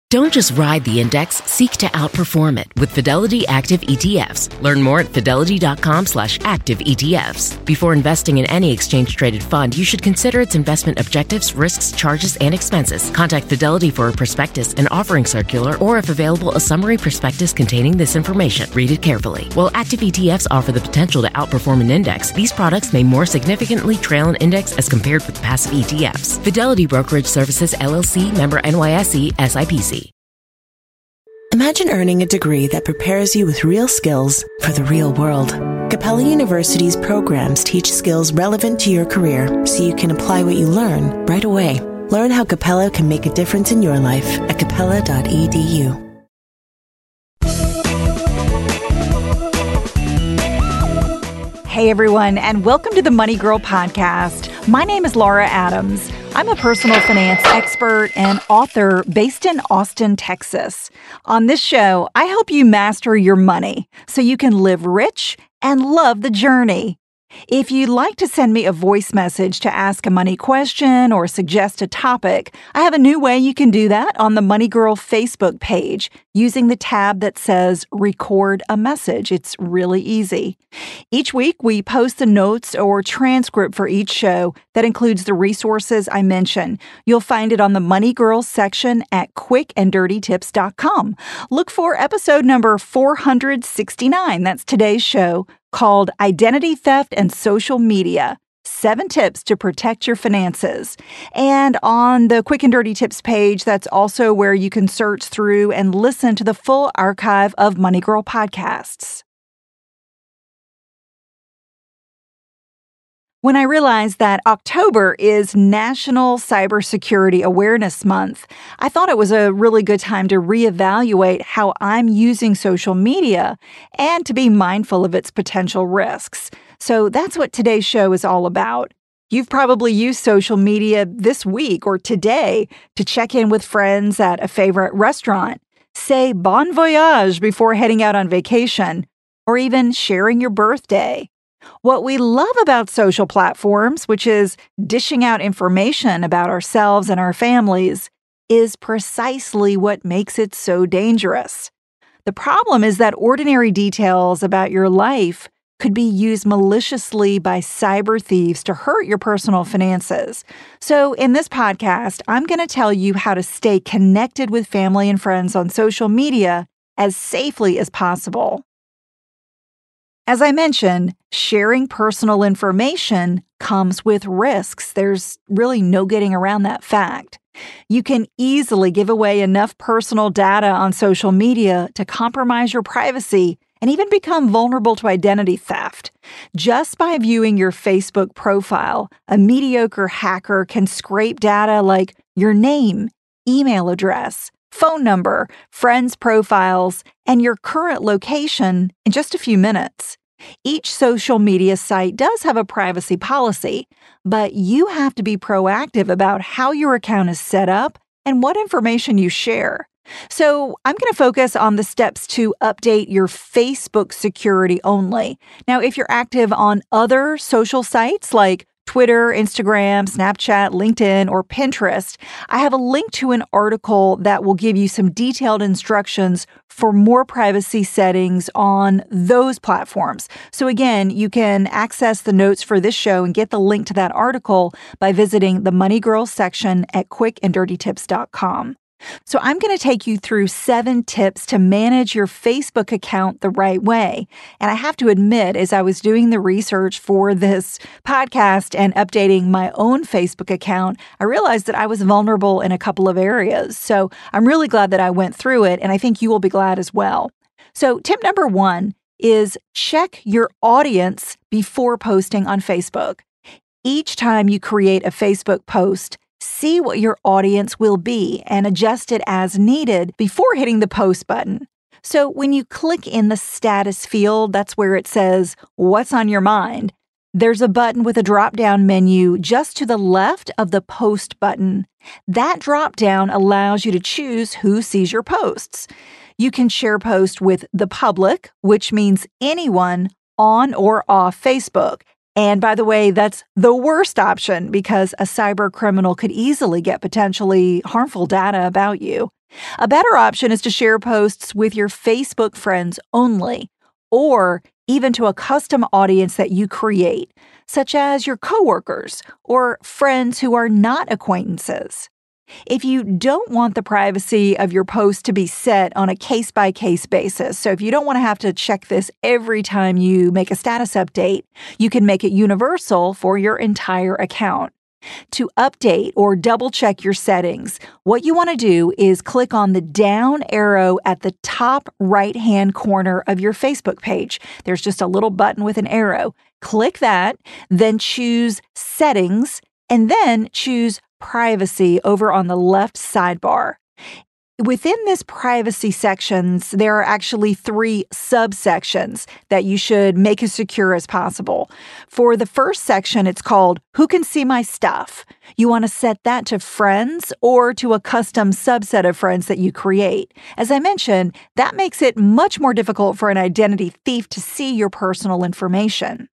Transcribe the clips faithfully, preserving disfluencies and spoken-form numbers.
Don't just ride the index, seek to outperform it with Fidelity Active E T Fs. Learn more at fidelity.com slash active ETFs. Before investing in any exchange-traded fund, you should consider its investment objectives, risks, charges, and expenses. Contact Fidelity for a prospectus, an offering circular, or if available, a summary prospectus containing this information. Read it carefully. While active E T Fs offer the potential to outperform an index, these products may more significantly trail an index as compared with passive E T Fs. Fidelity Brokerage Services, L L C, member N Y S E, S I P C. Imagine earning a degree that prepares you with real skills for the real world. Capella University's programs teach skills relevant to your career so you can apply what you learn right away. Learn how Capella can make a difference in your life at capella dot e d u. Hey everyone, and welcome to the Money Girl podcast. My name is Laura Adams. I'm a personal finance expert and author based in Austin, Texas. On this show, I help you master your money so you can live rich and love the journey. If you'd like to send me a voice message to ask a money question or suggest a topic, I have a new way you can do that on the Money Girl Facebook page using the tab that says Record a Message. It's really easy. Each week, we post the notes or transcript for each show that includes the resources I mention. You'll find it on the Money Girl section at quick and dirty tips dot com. Look for episode number four hundred sixty-nine. That's today's show, called Identity Theft and Social Media, Seven Tips to Protect Your Finances. And on the Quick and Dirty Tips page, that's also where you can search through and listen to the full archive of Money Girl podcasts. When I realized that October is National Cybersecurity Awareness Month, I thought it was a really good time to reevaluate how I'm using social media and to be mindful of its potential risks. So that's what today's show is all about. You've probably used social media this week or today to check in with friends at a favorite restaurant, say bon voyage before heading out on vacation, or even sharing your birthday. What we love about social platforms, which is dishing out information about ourselves and our families, is precisely what makes it so dangerous. The problem is that ordinary details about your life could be used maliciously by cyber thieves to hurt your personal finances. So in this podcast, I'm going to tell you how to stay connected with family and friends on social media as safely as possible. As I mentioned, sharing personal information comes with risks. There's really no getting around that fact. You can easily give away enough personal data on social media to compromise your privacy and even become vulnerable to identity theft. Just by viewing your Facebook profile, a mediocre hacker can scrape data like your name, email address, phone number, friends' profiles, and your current location in just a few minutes. Each social media site does have a privacy policy, but you have to be proactive about how your account is set up and what information you share. So I'm going to focus on the steps to update your Facebook security only. Now, if you're active on other social sites like Twitter, Instagram, Snapchat, LinkedIn, or Pinterest, I have a link to an article that will give you some detailed instructions for more privacy settings on those platforms. So again, you can access the notes for this show and get the link to that article by visiting the Money Girl section at quick and dirty tips dot com. So I'm going to take you through seven tips to manage your Facebook account the right way. And I have to admit, as I was doing the research for this podcast and updating my own Facebook account, I realized that I was vulnerable in a couple of areas. So I'm really glad that I went through it, and I think you will be glad as well. So tip number one is check your audience before posting on Facebook. Each time you create a Facebook post, see what your audience will be and adjust it as needed before hitting the post button. So when you click in the status field, that's where it says, "What's on your mind?" There's a button with a drop-down menu just to the left of the post button. That drop-down allows you to choose who sees your posts. You can share posts with the public, which means anyone on or off Facebook, And by the way, that's the worst option because a cyber criminal could easily get potentially harmful data about you. A better option is to share posts with your Facebook friends only, or even to a custom audience that you create, such as your coworkers or friends who are not acquaintances. If you don't want the privacy of your post to be set on a case-by-case basis, so if you don't want to have to check this every time you make a status update, you can make it universal for your entire account. To update or double-check your settings, what you want to do is click on the down arrow at the top right-hand corner of your Facebook page. There's just a little button with an arrow. Click that, then choose Settings, and then choose Privacy over on the left sidebar. Within this privacy sections, there are actually three subsections that you should make as secure as possible. For the first section, it's called Who Can See My Stuff? You want to set that to friends or to a custom subset of friends that you create. As I mentioned, that makes it much more difficult for an identity thief to see your personal information.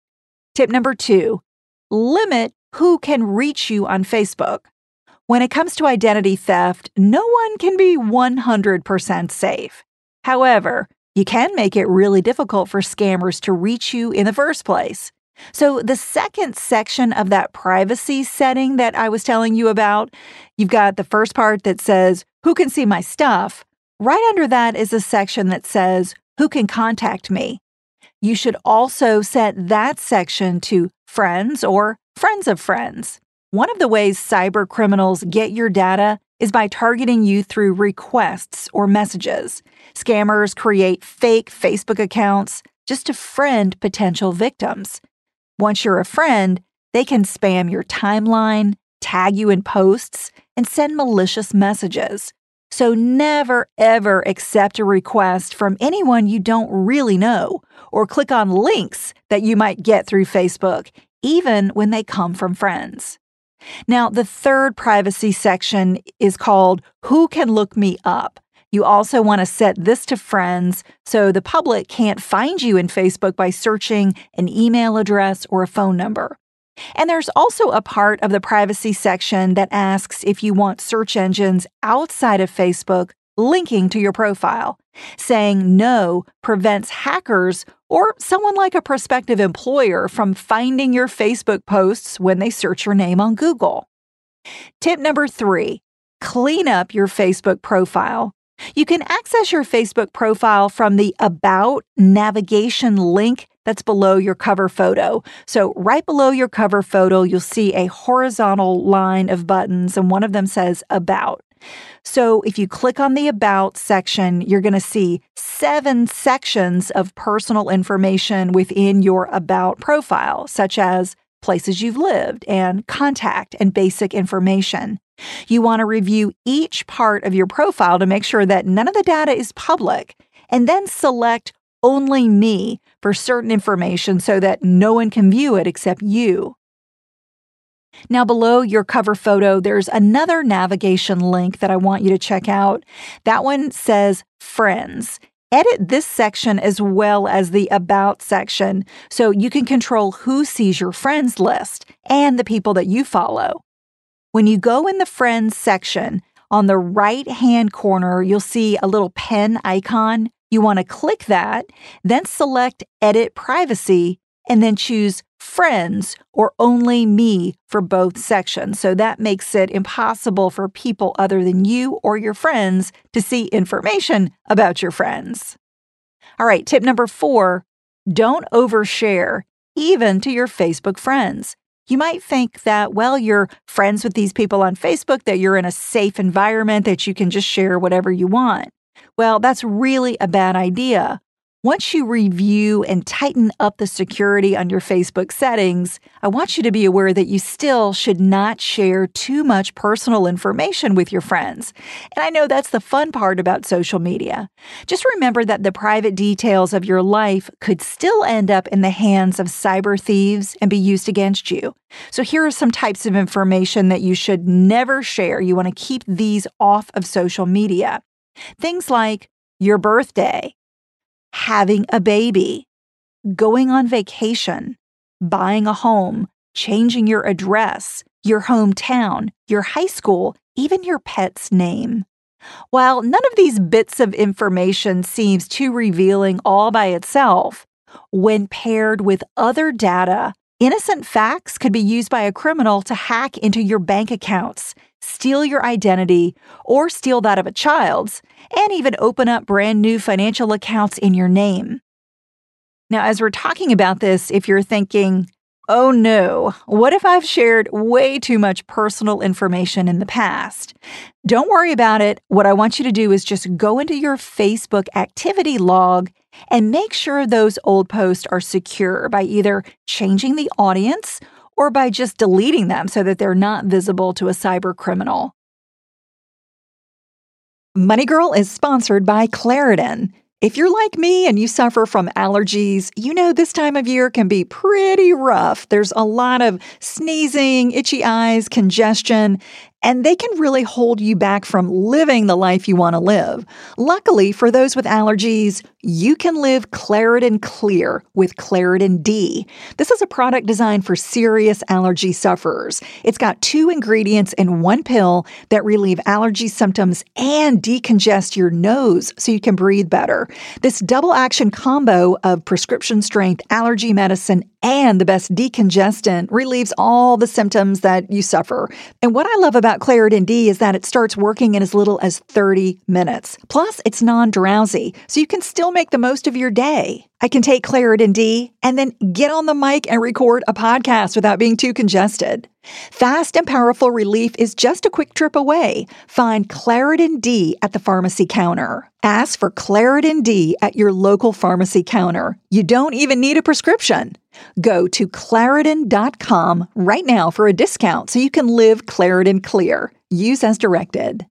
Tip number two, limit who can reach you on Facebook. When it comes to identity theft, no one can be one hundred percent safe. However, you can make it really difficult for scammers to reach you in the first place. So the second section of that privacy setting that I was telling you about, you've got the first part that says, Who can see my stuff? Right under that is a section that says, Who can contact me? You should also set that section to friends or friends of friends. One of the ways cyber criminals get your data is by targeting you through requests or messages. Scammers create fake Facebook accounts just to friend potential victims. Once you're a friend, they can spam your timeline, tag you in posts, and send malicious messages. So never, ever accept a request from anyone you don't really know, or click on links that you might get through Facebook, even when they come from friends. Now, the third privacy section is called Who Can Look Me Up? You also want to set this to friends so the public can't find you in Facebook by searching an email address or a phone number. And there's also a part of the privacy section that asks if you want search engines outside of Facebook linking to your profile. Saying no prevents hackers or someone like a prospective employer from finding your Facebook posts when they search your name on Google. Tip number three, clean up your Facebook profile. You can access your Facebook profile from the About navigation link that's below your cover photo. So right below your cover photo, you'll see a horizontal line of buttons, and one of them says About. So if you click on the About section, you're going to see seven sections of personal information within your About profile, such as places you've lived and contact and basic information. You want to review each part of your profile to make sure that none of the data is public, and then select Only Me for certain information so that no one can view it except you. Now, below your cover photo, there's another navigation link that I want you to check out. That one says Friends. Edit this section as well as the About section so you can control who sees your friends list and the people that you follow. When you go in the Friends section, on the right-hand corner, you'll see a little pen icon. You want to click that, then select Edit Privacy, and then choose Friends or Only Me for both sections. So that makes it impossible for people other than you or your friends to see information about your friends. All right, tip number four, don't overshare, even to your Facebook friends. You might think that, well, you're friends with these people on Facebook, that you're in a safe environment, that you can just share whatever you want. Well, that's really a bad idea. Once you review and tighten up the security on your Facebook settings, I want you to be aware that you still should not share too much personal information with your friends. And I know that's the fun part about social media. Just remember that the private details of your life could still end up in the hands of cyber thieves and be used against you. So here are some types of information that you should never share. You want to keep these off of social media. Things like your birthday, having a baby, going on vacation, buying a home, changing your address, your hometown, your high school, even your pet's name. While none of these bits of information seems too revealing all by itself, when paired with other data, innocent facts could be used by a criminal to hack into your bank accounts, steal your identity, or steal that of a child's, and even open up brand new financial accounts in your name. Now, as we're talking about this, if you're thinking, oh no, what if I've shared way too much personal information in the past? Don't worry about it. What I want you to do is just go into your Facebook activity log and make sure those old posts are secure by either changing the audience or by just deleting them so that they're not visible to a cyber criminal. Money Girl is sponsored by Claritin. If you're like me and you suffer from allergies, you know this time of year can be pretty rough. There's a lot of sneezing, itchy eyes, congestion, and they can really hold you back from living the life you want to live. Luckily, for those with allergies, you can live Claritin Clear with Claritin D. This is a product designed for serious allergy sufferers. It's got two ingredients in one pill that relieve allergy symptoms and decongest your nose so you can breathe better. This double-action combo of prescription-strength allergy medicine and the best decongestant relieves all the symptoms that you suffer. And what I love about Claritin D is that it starts working in as little as thirty minutes. Plus, it's non-drowsy, so you can still make the most of your day. I can take Claritin D and then get on the mic and record a podcast without being too congested. Fast and powerful relief is just a quick trip away. Find Claritin D at the pharmacy counter. Ask for Claritin D at your local pharmacy counter. You don't even need a prescription. Go to Claritin dot com right now for a discount so you can live Claritin Clear. Use as directed.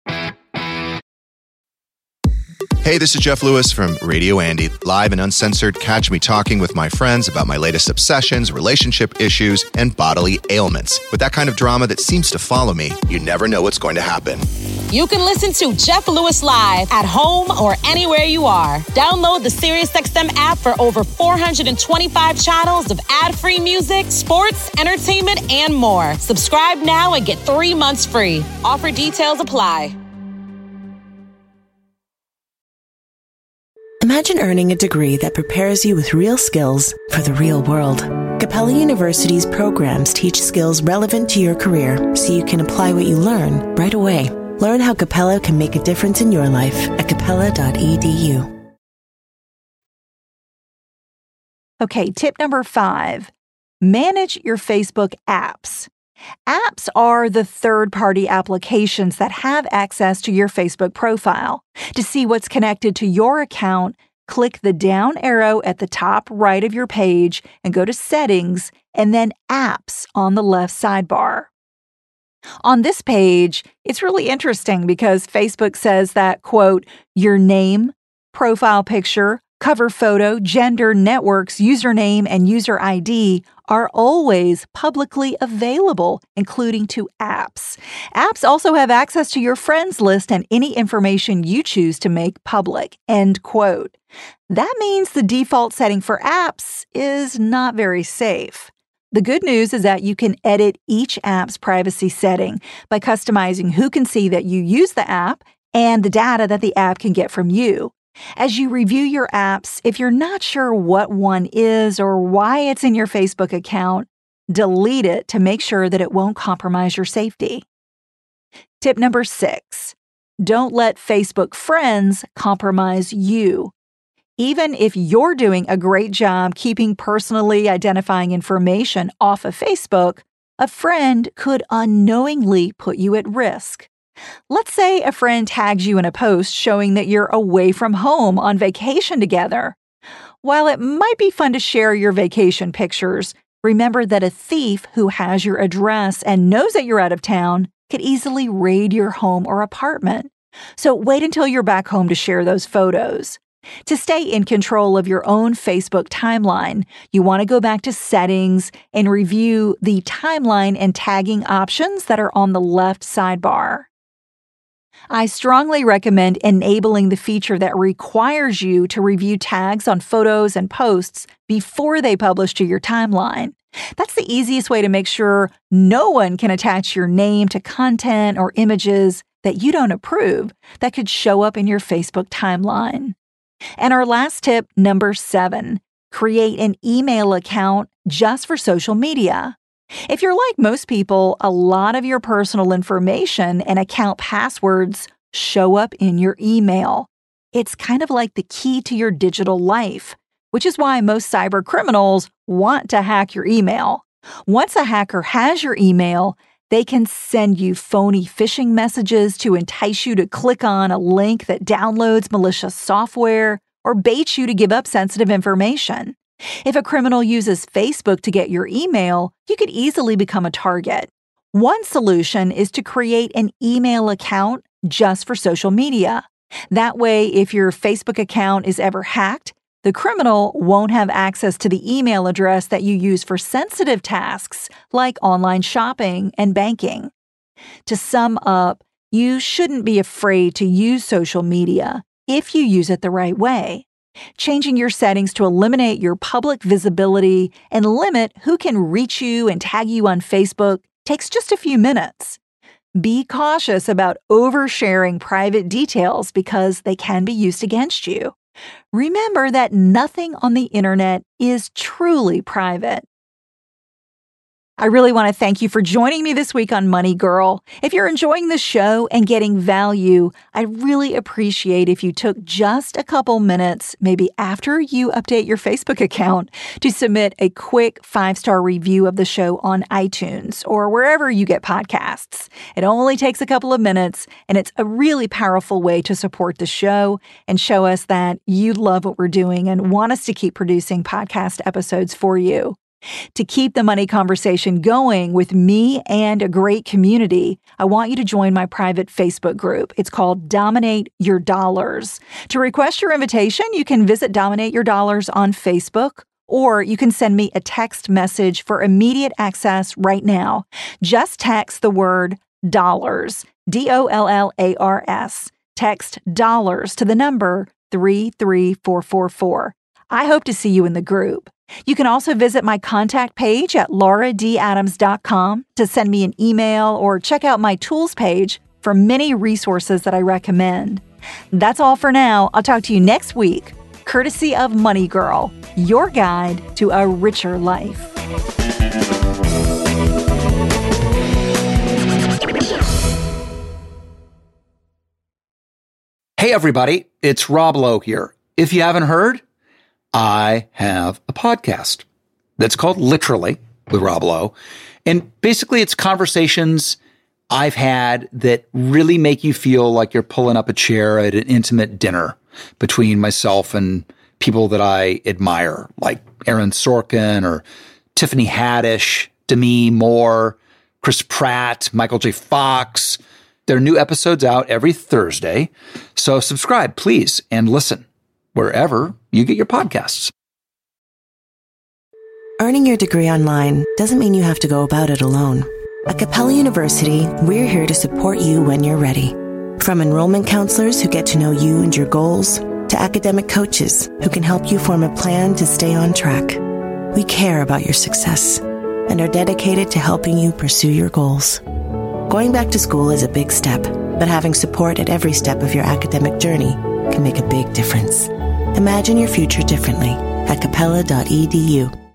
Hey, this is Jeff Lewis from Radio Andy, live and uncensored. Catch me talking with my friends about my latest obsessions, relationship issues, and bodily ailments. With that kind of drama that seems to follow me, you never know what's going to happen. You can listen to Jeff Lewis live at home or anywhere you are. Download the SiriusXM app for over four hundred twenty-five channels of ad-free music, sports, entertainment, and more. Subscribe now and get three months free. Offer details apply. Imagine earning a degree that prepares you with real skills for the real world. Capella University's programs teach skills relevant to your career so you can apply what you learn right away. Learn how Capella can make a difference in your life at capella dot e d u. Okay, tip number five, manage your Facebook apps. Apps are the third-party applications that have access to your Facebook profile. To see what's connected to your account, click the down arrow at the top right of your page and go to Settings and then Apps on the left sidebar. On this page, it's really interesting because Facebook says that, quote, your name, profile picture, cover photo, gender, networks, username, and user I D are always publicly available, including to apps. Apps also have access to your friends list and any information you choose to make public, end quote. That means the default setting for apps is not very safe. The good news is that you can edit each app's privacy setting by customizing who can see that you use the app and the data that the app can get from you. As you review your apps, if you're not sure what one is or why it's in your Facebook account, delete it to make sure that it won't compromise your safety. Tip number six, don't let Facebook friends compromise you. Even if you're doing a great job keeping personally identifying information off of Facebook, a friend could unknowingly put you at risk. Let's say a friend tags you in a post showing that you're away from home on vacation together. While it might be fun to share your vacation pictures, remember that a thief who has your address and knows that you're out of town could easily raid your home or apartment. So wait until you're back home to share those photos. To stay in control of your own Facebook timeline, you want to go back to Settings and review the timeline and tagging options that are on the left sidebar. I strongly recommend enabling the feature that requires you to review tags on photos and posts before they publish to your timeline. That's the easiest way to make sure no one can attach your name to content or images that you don't approve that could show up in your Facebook timeline. And our last tip, number seven, create an email account just for social media. If you're like most people, a lot of your personal information and account passwords show up in your email. It's kind of like the key to your digital life, which is why most cyber criminals want to hack your email. Once a hacker has your email, they can send you phony phishing messages to entice you to click on a link that downloads malicious software or bait you to give up sensitive information. If a criminal uses Facebook to get your email, you could easily become a target. One solution is to create an email account just for social media. That way, if your Facebook account is ever hacked, the criminal won't have access to the email address that you use for sensitive tasks like online shopping and banking. To sum up, you shouldn't be afraid to use social media if you use it the right way. Changing your settings to eliminate your public visibility and limit who can reach you and tag you on Facebook takes just a few minutes. Be cautious about oversharing private details because they can be used against you. Remember that nothing on the internet is truly private. I really want to thank you for joining me this week on Money Girl. If you're enjoying the show and getting value, I'd really appreciate if you took just a couple minutes, maybe after you update your Facebook account, to submit a quick five-star review of the show on iTunes or wherever you get podcasts. It only takes a couple of minutes, and it's a really powerful way to support the show and show us that you love what we're doing and want us to keep producing podcast episodes for you. To keep the money conversation going with me and a great community, I want you to join my private Facebook group. It's called Dominate Your Dollars. To request your invitation, you can visit Dominate Your Dollars on Facebook, or you can send me a text message for immediate access right now. Just text the word dollars, D O L L A R S. Text dollars to the number three three four four four. I hope to see you in the group. You can also visit my contact page at laura d adams dot com to send me an email or check out my tools page for many resources that I recommend. That's all for now. I'll talk to you next week, courtesy of Money Girl, your guide to a richer life. Hey everybody, it's Rob Lowe here. If you haven't heard, I have a podcast that's called Literally with Rob Lowe. And basically it's conversations I've had that really make you feel like you're pulling up a chair at an intimate dinner between myself and people that I admire, like Aaron Sorkin or Tiffany Haddish, Demi Moore, Chris Pratt, Michael J. Fox. There are new episodes out every Thursday. So subscribe, please, and listen wherever you get your podcasts. Earning your degree online doesn't mean you have to go about it alone. At Capella University, we're here to support you when you're ready. From enrollment counselors who get to know you and your goals, to academic coaches who can help you form a plan to stay on track. We care about your success and are dedicated to helping you pursue your goals. Going back to school is a big step, but having support at every step of your academic journey can make a big difference. Imagine your future differently at capella dot e d u.